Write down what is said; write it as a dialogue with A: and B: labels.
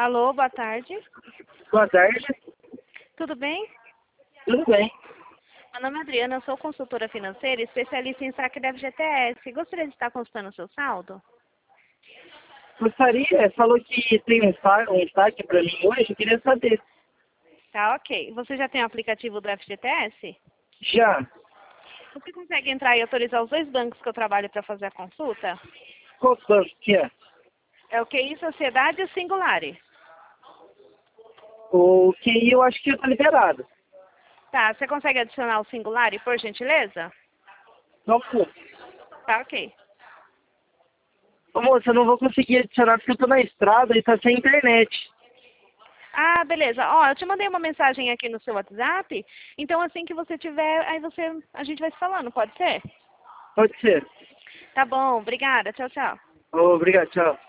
A: Alô, boa tarde.
B: Boa tarde.
A: Tudo bem?
B: Tudo bem.
A: Meu nome é Adriana, eu sou consultora financeira e especialista em saque da FGTS. Gostaria de estar consultando o seu saldo?
B: Gostaria, falou que tem um saque para mim hoje, eu queria saber.
A: Tá, ok. Você já tem o aplicativo do FGTS?
B: Já.
A: Você consegue entrar e autorizar os dois bancos que eu trabalho para fazer a consulta?
B: Qual banco que é?
A: É o QI Sociedade e o Singulari.
B: O QI eu acho que já tá liberado.
A: Tá, você consegue adicionar o Singulari, por gentileza?
B: Não, pô.
A: Tá, ok.
B: Ô, moça, eu não vou conseguir adicionar porque eu tô na estrada e tá sem internet.
A: Ah, beleza. Ó, eu te mandei uma mensagem aqui no seu WhatsApp. Então, assim que você tiver, a gente vai se falando, pode ser?
B: Pode ser.
A: Tá bom, obrigada. Tchau, tchau.
B: Obrigado, tchau.